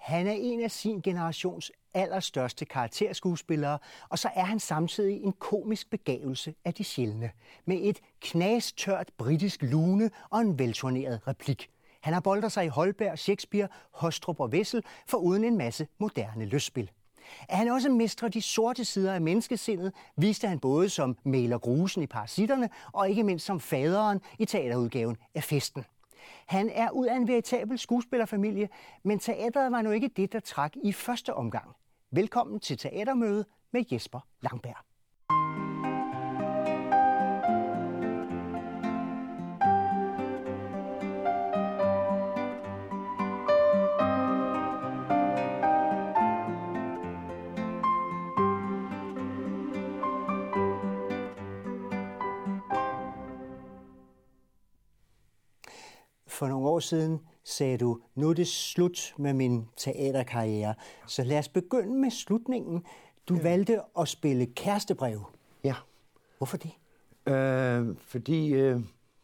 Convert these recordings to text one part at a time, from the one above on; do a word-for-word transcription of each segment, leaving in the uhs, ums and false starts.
Han er en af sin generations allerstørste karakterskuespillere, og så er han samtidig en komisk begavelse af de sjældne, med et knastørt britisk lune og en velturneret replik. Han har boltret sig i Holberg, Shakespeare, Hostrup og Wessel, foruden en masse moderne lystspil. At han også mestrer de sorte sider af menneskesindet, viste han både som Maler Grusen i Parasitterne, og ikke mindst som faderen i teaterudgaven af Festen. Han er ud af en veritabel skuespillerfamilie, men teateret var nu ikke det, der trak i første omgang. Velkommen til Teatermøde med Jesper Langberg. For nogle år siden sagde du, nu er det slut med min teaterkarriere. Så lad os begynde med slutningen. Du ja. valgte at spille kærestebrev. Ja. Hvorfor det? Øh, fordi øh,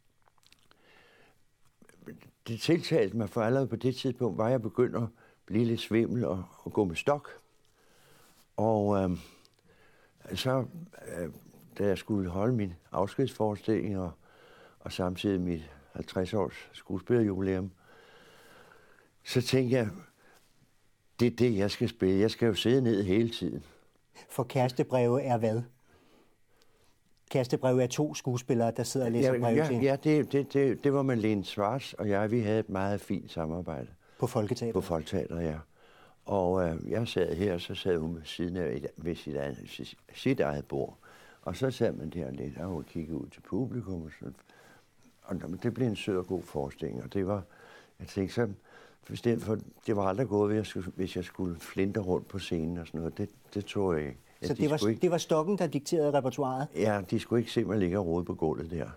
det tiltalte mig, for allerede på det tidspunkt var jeg begyndt at blive lidt svimmel og, og gå med stok. Og øh, så, øh, da jeg skulle holde min afskedsforestilling og, og samtidig mit halvtreds års skuespillerjubilæum, så tænkte jeg, det er det, jeg skal spille. Jeg skal jo sidde ned hele tiden. For kærestebreve er hvad? Kærestebreve er to skuespillere, der sidder og læser ja, breve ja, til. Ja, det, det, det, det var Malene Schwartz og jeg. Vi havde et meget fint samarbejde. På Folketeatret? På Folketeatret, ja. Og øh, jeg sad her, og så sad hun ved siden af ved sit eget, sit eget bord. Og så sad man der lidt og kiggede ud til publikum og sådan. Og det blev en sød og god forestilling, og det var, jeg tænkte så, for det var aldrig gået, hvis jeg skulle, hvis jeg skulle flinte rundt på scenen og sådan noget. Det, det tog jeg ikke. Ja, så de det var, ikke, det var stokken, der dikterede repertoiret? Ja, de skulle ikke se mig ligge og rode på gulvet der.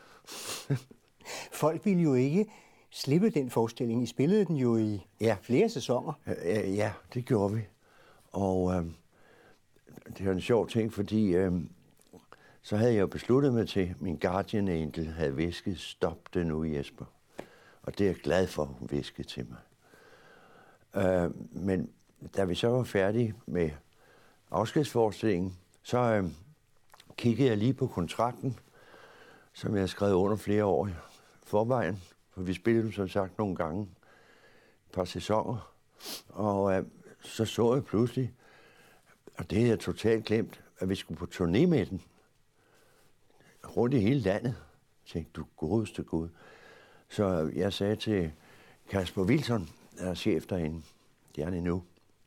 Folk ville jo ikke slippe den forestilling. I spillede den jo i ja. flere sæsoner. Ja, ja, det gjorde vi. Og øh, det var en sjov ting, fordi øh, så havde jeg jo besluttet mig til, min guardian angel havde hvisket, stop det nu, Jesper. Og det er jeg glad for, hun hviskede til mig. Øh, men da vi så var færdige med afskedsforestillingen, så øh, kiggede jeg lige på kontrakten, som jeg havde skrevet under flere år i forvejen. For vi spillede dem som sagt nogle gange, et par sæsoner. Og øh, så så jeg pludselig, og det havde jeg totalt glemt, at vi skulle på turné med den. Rundt i hele landet. Jeg tænkte, du godeste Gud. Så jeg sagde til Kasper Wilson, der er chef derinde, det er han endnu,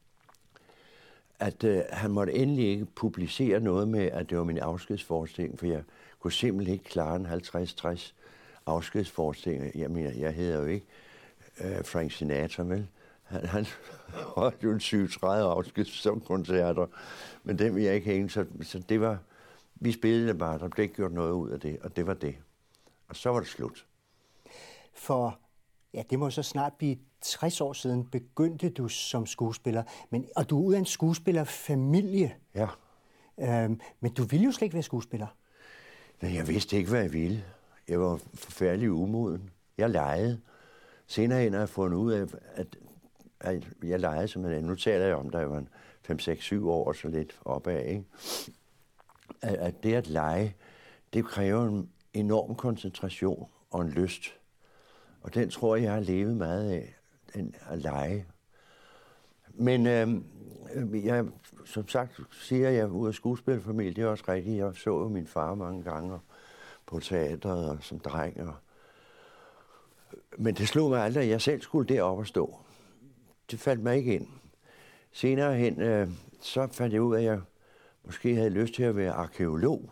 at øh, han måtte endelig ikke publicere noget med, at det var min afskedsforestilling, for jeg kunne simpelthen ikke klare en halvtreds tres afskedsforestilling. Jeg mener, jeg hedder jo ikke øh, Frank Sinatra, vel? Han, han holdt jo en syvogtredive afskedskoncerter, men dem vil jeg ikke hænge, så, så det var, vi spillede det bare, der blev ikke gjort noget ud af det, og det var det. Og så var det slut. For, ja, det må så snart blive tres år siden, begyndte du som skuespiller, men, og du er ud af en skuespillerfamilie. Ja. Øhm, men du ville jo slet ikke være skuespiller. Nej, jeg vidste ikke, hvad jeg ville. Jeg var forfærdelig umoden. Jeg legede. Senere hen har jeg fundet ud af, at, at jeg legede som en. Nu taler jeg om, da jeg var fem, seks, syv år, så lidt opad, ikke? At, at det at lege, det kræver en enorm koncentration og en lyst. Og den tror jeg, jeg har levet meget af, den at lege. Men øh, jeg, som sagt siger jeg ud af skuespillerfamilie, det er også rigtigt. Jeg så jo min far mange gange på teateret og som dreng. Og... Men det slog mig aldrig, at jeg selv skulle derop og stå. Det faldt mig ikke ind. Senere hen, øh, så fandt jeg ud af, at jeg måske havde lyst til at være arkæolog.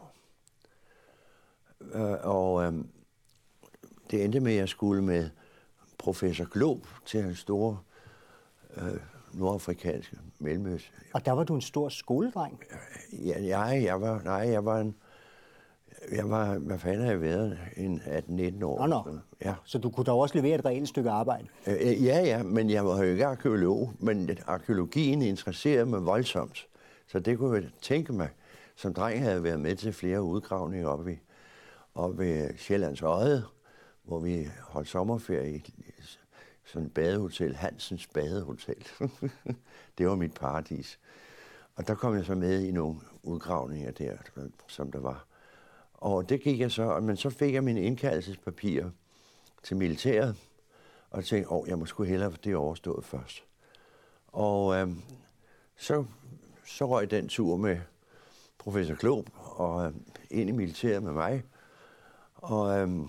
Øh, og øh, det endte med, at jeg skulle med professor Glob til en store øh, nordafrikanske mellemøst. Og der var du en stor skoledreng? Ja, jeg, jeg var, nej, jeg var en, jeg var, hvad fanden har jeg været, en atten nitten år. Nå, nå. Ja. Så du kunne da også levere et reelt stykke arbejde? Øh, ja, ja, men jeg var jo ikke arkæolog, men arkeologien interesserede mig voldsomt. Så det kunne jeg tænke mig. Som dreng havde jeg været med til flere udgravninger oppe ved, oppe ved Sjællands Odde, hvor vi holdt sommerferie i sådan et badehotel, Hansens Badehotel. Det var mit paradis. Og der kom jeg så med i nogle udgravninger der, som der var. Og det gik jeg så, men så fik jeg mine indkaldelsespapirer til militæret, og jeg tænkte, åh, jeg må sgu hellere for det overstået først. Og øhm, så, så røg den tur med professor Klob og øhm, ind i militæret med mig. Og øhm,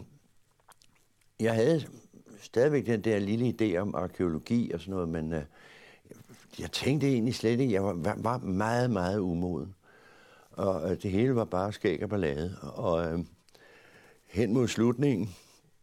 jeg havde stadigvæk den der lille idé om arkæologi og sådan noget, men øh, jeg tænkte egentlig slet ikke, jeg var, var meget, meget umoden. Og øh, det hele var bare skæg og ballade. Og øh, hen mod slutningen,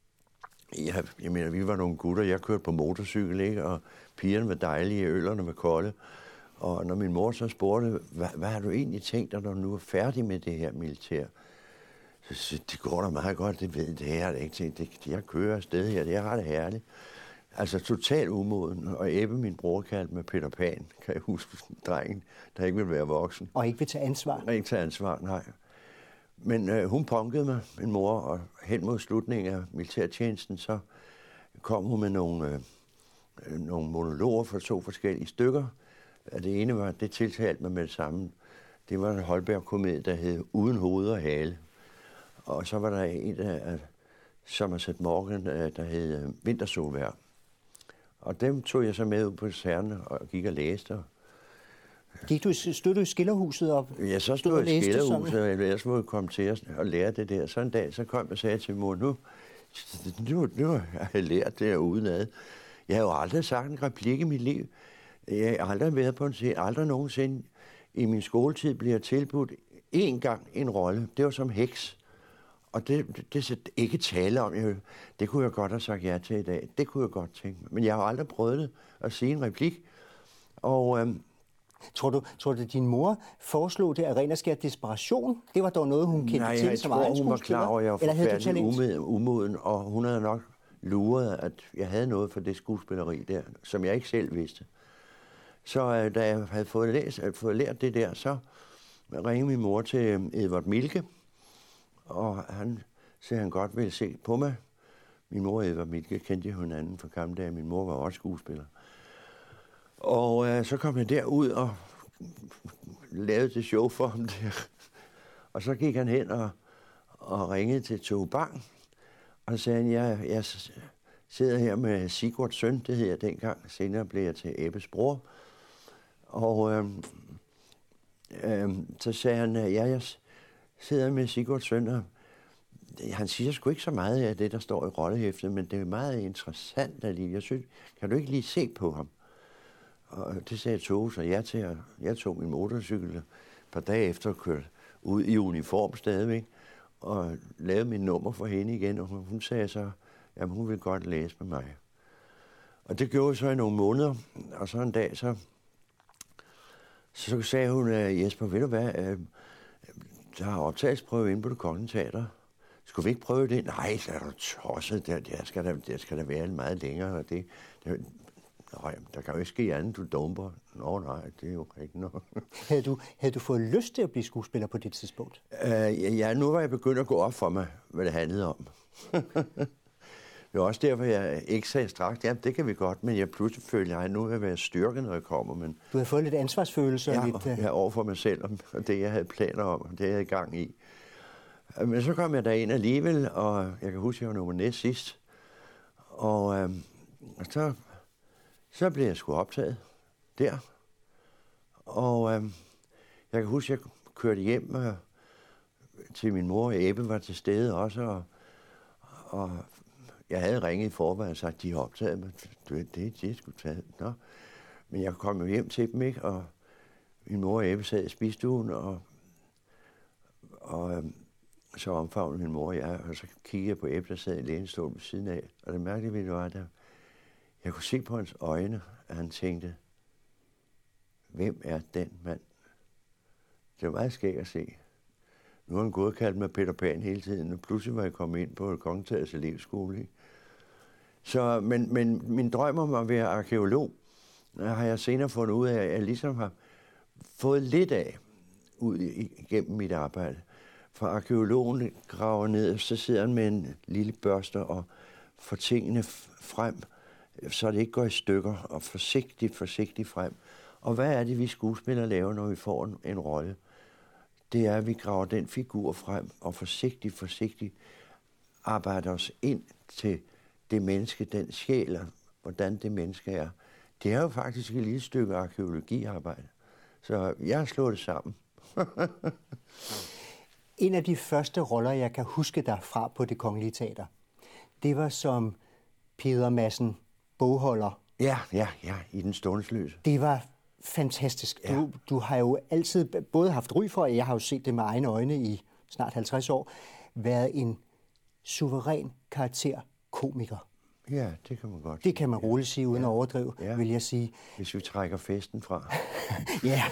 jeg, jeg mener, vi var nogle gutter, jeg kørte på motorcykel, ikke? Og pigerne var dejlige, ølerne var kolde. Og når min mor så spurgte, hvad, hvad har du egentlig tænkt dig, når du nu er færdig med det her militær? Så, så det går da meget godt, det ved det her, det ikke tænkt. Det, jeg kører afsted her, det er ret herligt. Altså totalt umoden, og Ebbe, min bror, kaldte med Peter Pan, kan jeg huske, drengen, der ikke vil være voksen. Og ikke vil tage ansvar. Og ikke tage ansvar, nej. Men øh, hun punkede mig, min mor, og hen mod slutningen af militærtjenesten, så kom hun med nogle, øh, nogle monologer for to forskellige stykker. Det ene var, det tiltalte mig med det samme. Det var en Holberg-komedie, der hed Uden hoved og hale. Og så var der en af Somerset Maugham, der hed Vintersolvejr. Og dem tog jeg så med ud på kaserne og gik og læste. Gik du, stod du i Skilderhuset op? Ja, så stod jeg i Skilderhuset, og ellers må jeg komme til at og lære det der. Så en dag, så kom jeg og sagde til mor, nu, nu, nu har jeg lært det her udenad. Jeg har jo aldrig sagt en replik i mit liv. Jeg har aldrig været på en scene, aldrig nogensinde i min skoletid bliver tilbudt én gang en rolle. Det var som heks. Og det, det, det er ikke tale om. Jeg, det kunne jeg godt have sagt ja til i dag. Det kunne jeg godt tænke mig. Men jeg har aldrig prøvet det at sige en replik. Og øhm, Tror du, tror du, at din mor foreslog det af ren og skær desperation? Det var dog noget, hun kendte nej, til som egen skuespiller? Nej, jeg tror, hun var klar over, at jeg var forfærdelig umoden, umoden, og hun havde nok luret, at jeg havde noget for det skuespilleri der, som jeg ikke selv vidste. Så øh, da jeg havde fået, læst, havde fået lært det der, så ringede min mor til Edvard Milke, og han sagde, han godt ville se på mig. Min mor og Edvard Milke kendte jo hinanden fra gamle dage. Min mor var også skuespiller. Og øh, så kom jeg derud og lavede det show for ham der. Og så gik han hen og, og ringede til Tove Bang. Og så sagde han, jeg, jeg sidder her med Sigurds søn, det hed jeg dengang. Senere blev jeg til Ebbes bror. Og øh, øh, så sagde han, ja, jeg sidder med Sigurds søn, og han siger sgu ikke så meget af det, der står i rollehæftet, men det er meget interessant alligevel. Jeg synes, kan du ikke lige se på ham? Og det sagde Tove, så jeg, til, jeg tog min motorcykel et par dage efter og kørte ud i uniform stadigvæk, og lavede min nummer for hende igen, og hun sagde så, at hun ville godt læse med mig. Og det gjorde jeg så i nogle måneder, og så en dag, så, så sagde hun, Jesper, ved du hvad, der har optagelsesprøve inde på Det Kongelige Teater. Skulle vi ikke prøve det? Nej, så er du tosset, der, der, skal der, der skal der være meget længere, og det, det nej, der kan jo ikke ske andet, du dumper. Nå nej, det er jo ikke noget. Havde du, havde du fået lyst til at blive skuespiller på det tidspunkt? Uh, ja, nu var jeg begyndt at gå op for mig, hvad det handlede om. Det var også derfor, jeg ikke sagde straks, ja, det kan vi godt, men jeg pludselig følte, at nu vil jeg være styrket, når jeg kommer. Men du havde fået lidt ansvarsfølelse? Ja, lidt, uh... ja, over for mig selv, og det, jeg havde planer om, og det, jeg havde i gang i. Men så kom jeg derind alligevel, og jeg kan huske, at jeg var nummer næst sidst. Og øh, så, så blev jeg sgu optaget der. Og øh, jeg kan huske, at jeg kørte hjem øh, til min mor, og Ebbe var til stede også. Og, og jeg havde ringet i forvejen og sagt, at de har optaget mig. Det, det, det skulle tage. Nå. Men jeg kom jo hjem til dem, ikke? Og min mor og Ebbe sad i spisestuen, og, og øh, så omfavnede min mor og jeg, og så kiggede jeg på Ebbe, der sad i lænestolen ved siden af. Og det mærkelige ved det var, at jeg kunne se på hans øjne, at han tænkte, hvem er den mand? Det var meget skægt at se. Nu har han gået og kaldt mig Peter Pan hele tiden, og pludselig var jeg kommet ind på Kongelige Teaters elevskole. Ikke? Så, men, men min drøm om at være arkeolog, har jeg senere fundet ud af, at jeg ligesom har fået lidt af ud igennem mit arbejde. For arkeologen graver ned, så sidder han med en lille børste og får tingene frem så det ikke går i stykker, og forsigtigt, forsigtigt frem. Og hvad er det, vi skuespillere laver, når vi får en, en rolle? Det er, at vi graver den figur frem, og forsigtigt, forsigtigt arbejder os ind til det menneske, den sjæl, hvordan det menneske er. Det er jo faktisk et lille stykke arkæologiarbejde. Så jeg har slået det sammen. En af de første roller, jeg kan huske derfra på Det Kongelige Teater, det var som Peder Madsen bogholder. Ja, ja, ja, i Den Stålsløse. Det var fantastisk. Ja. Du, du har jo altid både haft ry for, og jeg har jo set det med egne øjne i snart halvtreds år, været en suveræn karakter komiker. Ja, det kan man godt. Det kan man roligt sige, uden ja. at overdrive, ja. vil jeg sige. Hvis vi trækker festen fra. Ja.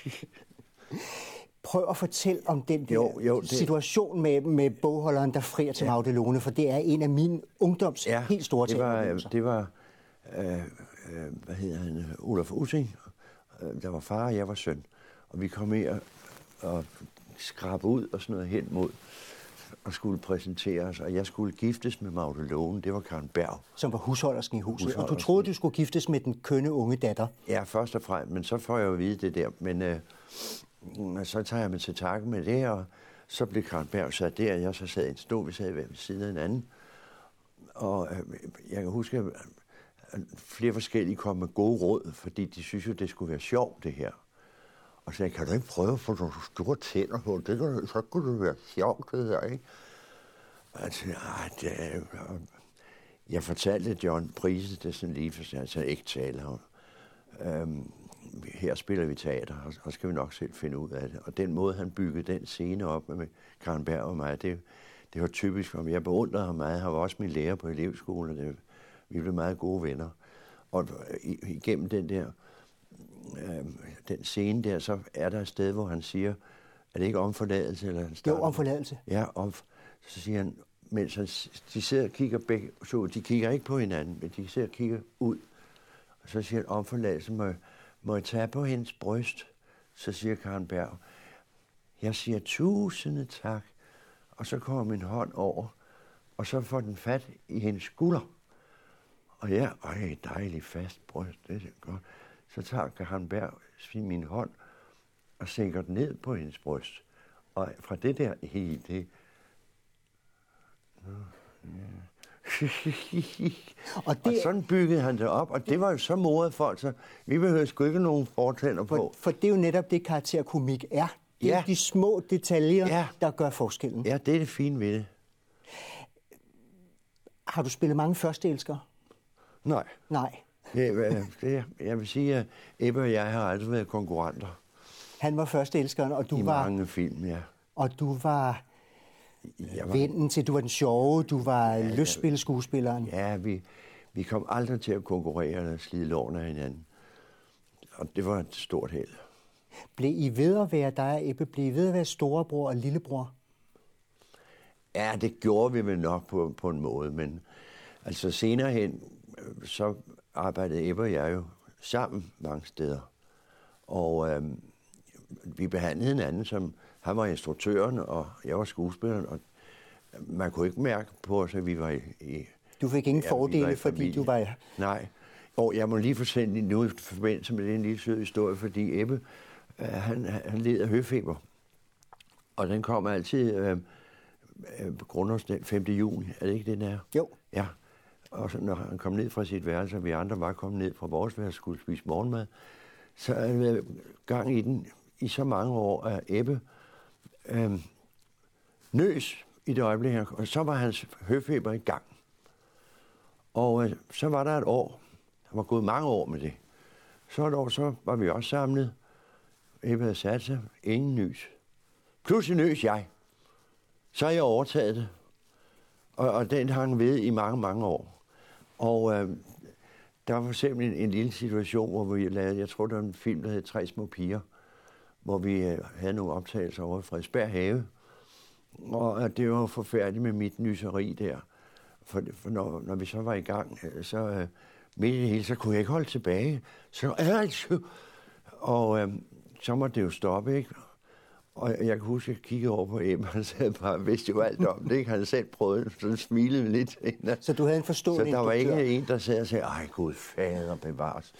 Prøv at fortælle om den der jo, jo, det... situation med, med bogholderen, der frier til ja. Magdalene, for det er en af mine ungdoms ja, helt store det var, det var, øh, øh, hvad hedder han, Olaf Ussing, der var far, og jeg var søn. Og vi kom her og skrabe ud og sådan noget hen mod, og skulle præsentere os, og jeg skulle giftes med Magdalene, det var Karen Berg. Som var husholdersken i huset, og du troede, du skulle giftes med den kønne unge datter? Ja, først og fremmest, men så får jeg jo at vide det der, men øh, så tager jeg mig til takke med det, og så blev Karen Berg sat der, og jeg så sad i en stol, vi sad ved siden af hinanden, og øh, jeg kan huske, at flere forskellige kom med gode råd, fordi de synes jo, det skulle være sjovt, det her. Og så sagde jeg, kan du ikke prøve at få nogle store tænder på? Det kan, så kunne det være sjovt, det her, ikke? Altså, det, jeg fortalte John Prise, det er sådan lige, for jeg så ikke taler om. Øhm, her spiller vi teater, og så skal vi nok selv finde ud af det. Og den måde, han byggede den scene op med Karen Berg og mig, det, det var typisk for mig. Jeg beundrede ham meget. Han var også min lærer på elevskolen, og det, vi blev meget gode venner. Og igennem den der øh, den scene der, så er der et sted, hvor han siger, er det ikke om forladelse? Eller han jo, om forladelse. Ja, om, så siger han, mens han, de sidder og kigger begge, så de kigger ikke på hinanden, men de sidder og kigger ud. Og så siger han, om forladelse, må, må jeg tage på hendes bryst? Så siger Karen Berg, jeg siger tusinde tak. Og så kommer min hånd over, og så får den fat i hendes skulder. Og ja, øj, dejligt fast bryst, det er godt. Så tager Karen Berg min hånd og sænker den ned på hendes bryst. Og fra det der helt det... og, det... og sådan byggede han det op, og det var jo så modet folk, så vi behøver sgu ikke nogen fortænder på. For, for det er jo netop det, karakterkomik er. Det er ja. de små detaljer, ja. der gør forskellen. Ja, det er det fine ved det. Har du spillet mange førsteelskere? Nej. Nej. Det, det, jeg vil sige, at Ebbe og jeg har aldrig været konkurrenter. Han var førsteelskeren, og du I var... I mange film, ja. Og du var... Jeg var... vennen til, du var den sjove, du var ja, lystspilleskuespilleren. Ja, vi, vi kom aldrig til at konkurrere eller slide lårene af hinanden. Og det var et stort held. Blev I ved at være dig og Ebbe? Blev I ved at være storebror og lillebror? Ja, det gjorde vi vel nok på, på en måde, men altså senere hen, så arbejdede Ebbe og jeg jo sammen mange steder. Og øhm, vi behandlede hinanden som, han var instruktøren, og jeg var skuespilleren, og man kunne ikke mærke på os, at vi var i... i du fik ingen ja, fordele, fordi du var... Nej. Og jeg må lige fortælle nu i forbindelse med den lille søde historie, fordi Ebbe, øh, han, han led af høfeber. Og den kom altid øh, øh, på grundårsdag femte juni. Er det ikke det, den er? Jo. Ja. Og så, når han kom ned fra sit værelse, og vi andre var kommet ned fra vores værelse og skulle spise morgenmad, så havde vi gang i den i så mange år, at Ebbe øh, nøs i det øjeblik, og så var hans høfeber i gang. Og øh, så var der et år, der var gået mange år med det. Så et år, så var vi også samlet. Ebbe havde sat sig, ingen nys. Pludselig nøs jeg. Så har jeg overtaget det. Og, og den hang ved i mange, mange år. Og øh, der var for eksempel en, en lille situation, hvor vi lavede, jeg tror, det var en film, der hed Tre små piger, hvor vi øh, havde nogle optagelser over i Frederiksberg Have. Og øh, det var forfærdeligt med mit nyseri der. For, for når, når vi så var i gang, øh, så øh, midt i det hele, så kunne jeg ikke holde tilbage. Så altså, og øh, så måtte det jo stoppe, ikke? Og jeg kan huske, at jeg kiggede over på Emma, og sagde bare, vidste jo alt om det, ikke? Han havde selv prøvet, så smilede lidt. Så du havde en forstående Så der var instruktør. ikke en, der sad og sagde, ej gud fader bevares.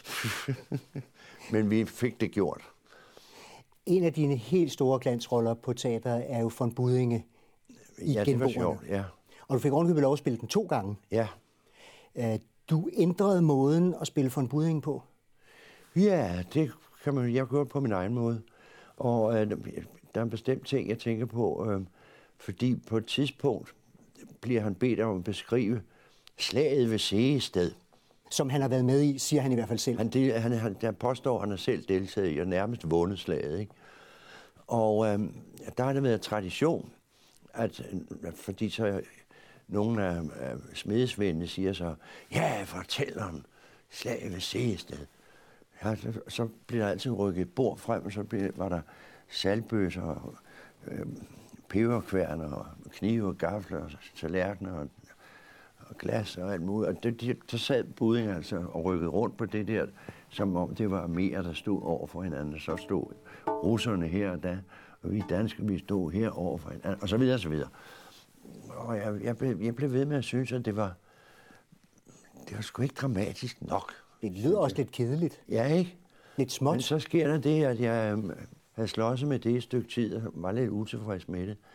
Men vi fik det gjort. En af dine helt store glansroller på teateret er jo von Buddinge i Ja, det var Genboerne. sjovt, ja. Og du fik ovenikøbet lov at spille den to gange. Ja. Du ændrede måden at spille von Buddinge på. Ja, det kan man, jeg gøre på min egen måde. Og øh, der er en bestemt ting, jeg tænker på, øh, fordi på et tidspunkt bliver han bedt om at beskrive slaget ved Segested. Som han har været med i, siger han i hvert fald selv. Han, del, han, han der påstår, at han har selv deltaget i og nærmest vundet slaget. Ikke? Og øh, der har det været tradition, at fordi så nogle af, af smedesvendene siger så, ja, fortæl om slaget ved Segested. Ja, så, så bliver der altid rykket et bord frem, og så blev, var der saltbøsser og øh, peberkværner og knive og gafler og tallerkener og, og glas og alt muligt. Og det, de, så sad Buddinge altså og rykkede rundt på det der, som om det var mere, der stod over for hinanden. Så stod russerne her og der, og vi danskere, vi stod her over for hinanden, og så videre og så videre. Og jeg, jeg, blev, jeg blev ved med at synes, at det var, det var sgu ikke dramatisk nok. Det lyder også lidt kedeligt. Ja, ikke? Lidt småt. Men så sker der det, at jeg havde slåsset med det et stykke tid, og var lidt utilfreds med det.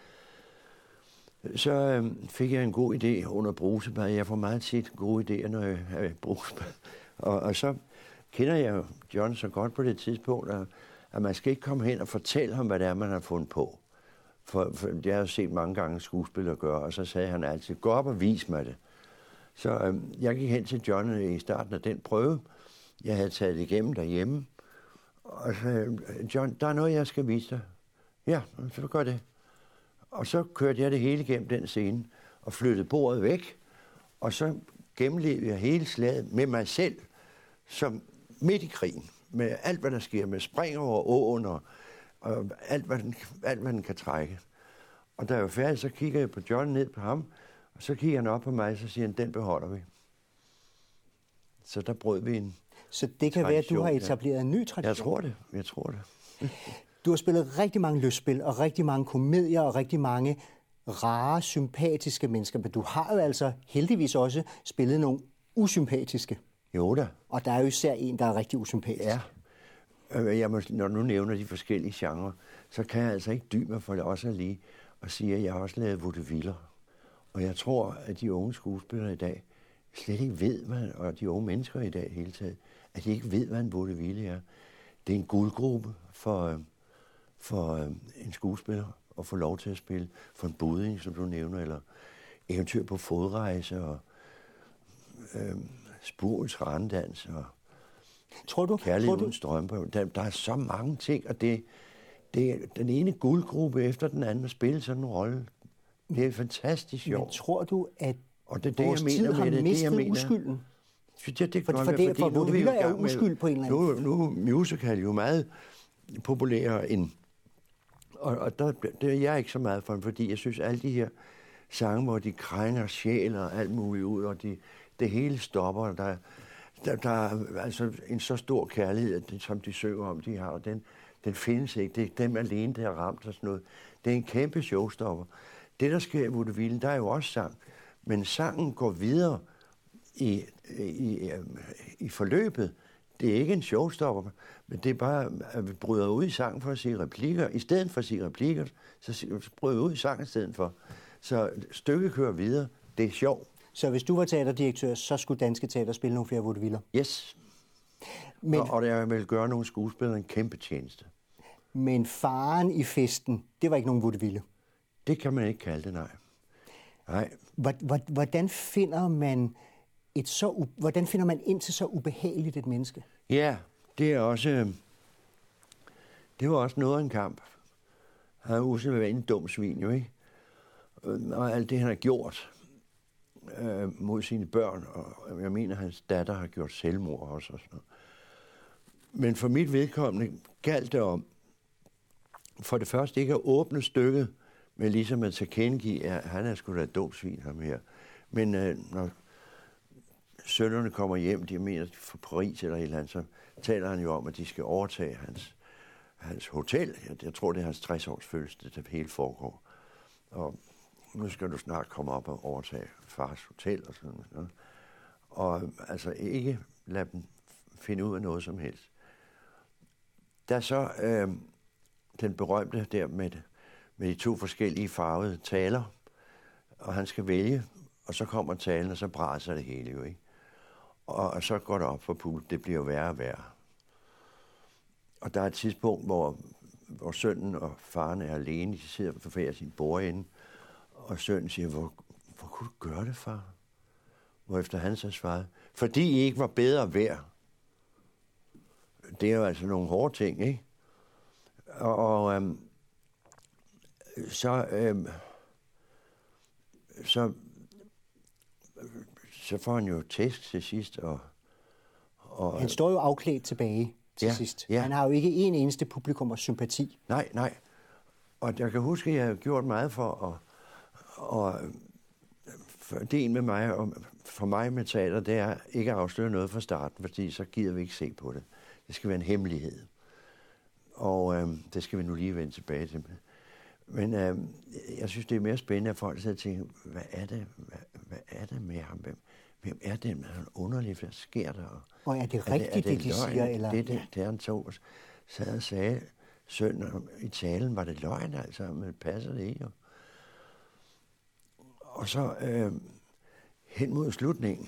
Så øh, fik jeg en god idé under brusebad. Jeg får meget tit gode idéer, når jeg er i brusebad. Og, og så kender jeg jo John så godt på det tidspunkt, at, at man skal ikke komme hen og fortælle ham, hvad det er, man har fundet på. For, for det har jeg set mange gange skuespillere gøre, og så sagde han altid, gå op og vis mig det. Så øh, jeg gik hen til John i starten af den prøve. Jeg havde taget det igennem derhjemme. Og så sagde John, der er noget, jeg skal vise dig. Ja, så gør det. Og så kørte jeg det hele igennem den scene, og flyttede bordet væk. Og så gennemlevede jeg hele slaget med mig selv, som midt i krigen. Med alt, hvad der sker, med spring over åen, og, og alt, hvad den, alt, hvad den kan trække. Og da jeg var færdig, så kigger jeg på John ned på ham, og så kigger han op på mig, og så siger han, den beholder vi. Så der brød vi en Så det kan tradition, være, at du har etableret ja. en ny tradition. Jeg tror det, jeg tror det. Du har spillet rigtig mange lystspil, og rigtig mange komedier, og rigtig mange rare, sympatiske mennesker. Men du har jo altså heldigvis også spillet nogle usympatiske. Jo da. Og der er jo især en, der er rigtig usympatisk. Ja. Jeg må, når du nu nævner de forskellige genrer, så kan jeg altså ikke dy mig for det også lige at sige, at jeg har også lavet vaudeviller. Og jeg tror, at de unge skuespillere i dag slet ikke ved, hvad, og de unge mennesker i dag hele taget, at de ikke ved, hvad en vaudeville er. Det er en guldgruppe for, for en skuespiller at få lov til at spille. For en Buddinge, som du nævner, eller eventyr på fodrejse, og øh, Spurens Randans, og tror du, Kærlighed tror du? uden strømper. Der, der er så mange ting, og det, det er den ene guldgruppe efter den anden at spille sådan en rolle. Det er fantastisk sjovt. Men tror du, at og det, det, vores jeg mener tid har med det, mistet det, jeg mener, uskylden? Ja, det For, for, for, det, for nu er vi vaudeviller jo i er gang med- uskyld på en eller anden. Nu, nu er musical jo meget populær end... Og, og der, det er jeg ikke så meget for, fordi jeg synes, alle de her sange, hvor de krænger sjæl og alt muligt ud, og de, det hele stopper, og der, der, der er altså en så stor kærlighed, det, som de synger om, de har, og den, den findes ikke. Det er dem alene, der har ramt og sådan noget. Det er en kæmpe showstopper. Det, der sker i vaudeville, der er jo også sang, men sangen går videre i, i, i forløbet. Det er ikke en showstopper, men det er bare, at vi bryder ud i sangen for at sige replikker. I stedet for at sige replikker, så bryder vi ud i sangen i stedet for. Så stykket kører videre. Det er sjovt. Så hvis du var teaterdirektør, så skulle Danske Teater spille nogle flere vaudeviller. Yes. Men, Og, og jeg vil gøre nogle skuespillere en kæmpe tjeneste. men faren i festen, det var ikke nogen vaudeville. Det kan man ikke kalde det, nej. Nej. Hvor- hvor- Hvordan finder man et så u- hvordan finder man ind til så ubehageligt et menneske? Ja, det er også... Det var også noget af en kamp. Han er usædvanligt dum svin, jo ikke? Og alt det, han har gjort øh, mod sine børn, og jeg mener, hans datter har gjort selvmord også og sådan noget. Men for mit vedkommende galt det om, for det første ikke at åbne stykket, men ligesom at tilkendegive, at han er sgu da et dumt svin, ham her. Men øh, når sønnerne kommer hjem, de mener fra Paris eller et eller andet, så taler han jo om, at de skal overtage hans, hans hotel. Jeg, jeg tror, det er hans tres års fødselsdag, det hele foregår. Og nu skal du snart komme op og overtage fars hotel og sådan noget. Og altså ikke lade dem finde ud af noget som helst. Der er så øh, den berømte der med, med de to forskellige farvede taler, og han skal vælge, og så kommer talen, og så braser det hele jo, ikke? Og, og så går det op for publikum, det bliver værre og værre. Og der er et tidspunkt, hvor, hvor sønnen og faren er alene, de sidder for hver sin bordende, og sønnen siger, hvor, hvor kunne du gøre det, far? Hvorefter han så svarede, fordi I ikke var bedre værd. Det er jo altså nogle hårde ting, ikke? Og, og øhm, så, øhm, så, så får han jo tæsk til sidst. Og, og, han står jo afklædt tilbage til ja, sidst. Ja. Han har jo ikke en eneste publikum og sympati. Nej, nej. Og jeg kan huske, at jeg har gjort meget for at... Og, fordelen med mig, og for mig med teater, det er ikke at afsløre noget fra starten, fordi så gider vi ikke se på det. Det skal være en hemmelighed. Og øh, det skal vi nu lige vende tilbage til. Men øh, jeg synes, det er mere spændende, at folk sidder og tænker, hvad er det, hvad, hvad er det med ham? Hvem, hvem er det? Er han underlig? Hvad sker der? Og er det rigtigt, er det, er det, det de løgn? siger? Eller? Det, det, det han tog sad og sagde, sønnen i talen, var det løgn altså, men passer det ikke? Og så øh, hen mod slutningen,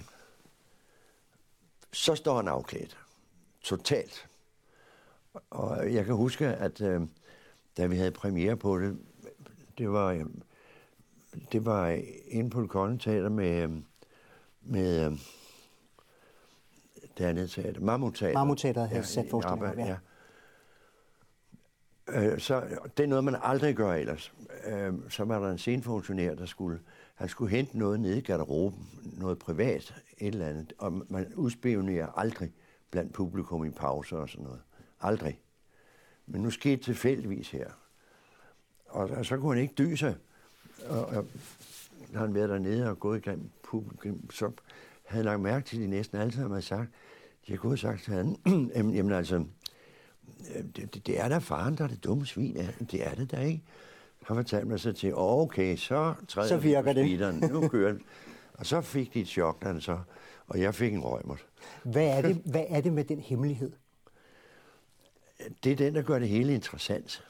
så står han afklædt. Totalt. Og jeg kan huske, at øh, da vi havde premiere på det, det var, øh, det var inde på Det Kongelige Teater med, med øh, det andet teater, Mammut-teater. Mammut-teateret havde ja, sat forestillinger, ja. ja. Øh, så det er noget, man aldrig gør ellers. Øh, så var der en scenefunktionær, der skulle, han skulle hente noget nede i garderoben, noget privat, et eller andet, og man udspionerer aldrig blandt publikum i pauser og sådan noget. Aldrig. Men nu skete det tilfældigvis her. Og, og så kunne han ikke dyse. Og, og når han været dernede og gået igennem publikum, så havde han lagt mærke til, at de næsten alle sammen havde sagt, de har gået og sagt til han, jamen, jamen altså, det, det er da faren, der er det dumme svin. Det er det da ikke. Han fortalte mig så til, okay, så træder så virker vi på speederen. Nu kører den. Og så fik de et chok, så, og jeg fik en røgmert. Hvad er det, hvad er det med den hemmelighed? Det er den, der gør det hele interessant.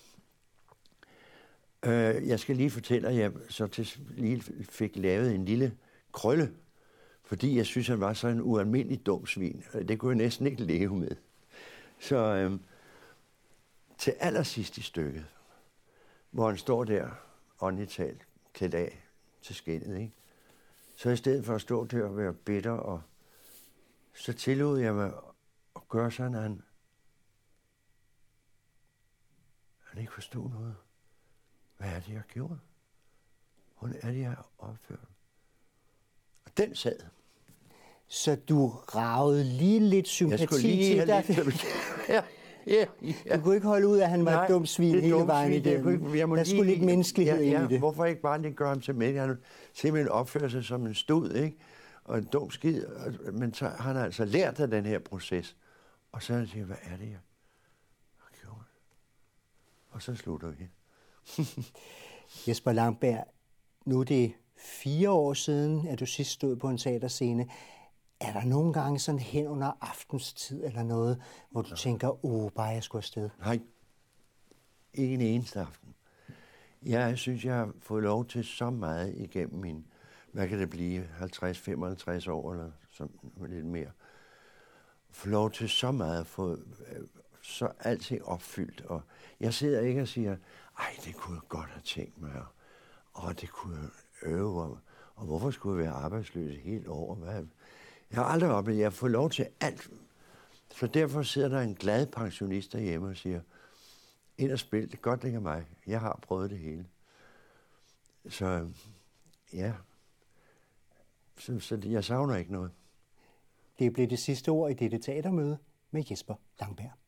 Øh, jeg skal lige fortælle, at jeg så til lige fik lavet en lille krølle, fordi jeg synes, han var så en ualmindelig dum svin. Det kunne jeg næsten ikke leve med. Så øh, til allersidst i stykket, hvor han står der, åndeligt talt, klædt af til skinnet, ikke? Så i stedet for at stå der og være bitter, og så tillod jeg mig at gøre sådan, at han, han ikke forstod noget. Hvad er det, jeg gjorde? Hvordan er det, jeg har opført? Og den sad. Så du ragede lige lidt sympati til dig? ja, ja, ja. Du kunne ikke holde ud, at han var Nej, et dumt svin hele dum vejen igennem. Der skulle lidt menneskelighed ja, ja, ind i det. Hvorfor ikke bare lige gøre ham til med? Han simpelthen opfører sig som en stud, ikke? Og en dum skid. Men så har han altså lært af den her proces. Og så siger han, hvad er det, jeg har gjort? Og så slutter vi. Jesper Langberg, nu er det fire år siden, at du sidst stod på en teaterscene. Er der nogle gange sådan hen under aftenstid eller noget, hvor du ja. tænker, åh, bare jeg skulle afsted? Nej, ikke en eneste aften. Jeg synes, jeg har fået lov til så meget igennem min, hvad kan det blive, halvtreds til femoghalvtreds år eller så, lidt mere. Få lov til så meget, få så alting opfyldt. Og jeg sidder ikke og siger, ej, det kunne jeg godt have tænkt mig, og det kunne jeg øve om. Og hvorfor skulle jeg være arbejdsløs helt over? Hvad? Jeg har aldrig oplevet, jeg har fået lov til alt. Så derfor sidder der en glad pensionist derhjemme og siger, ind og spil, det godt ligger mig. Jeg har prøvet det hele. Så ja, så, så jeg savner ikke noget. Det blev det sidste ord i dette teatermøde med Jesper Langberg.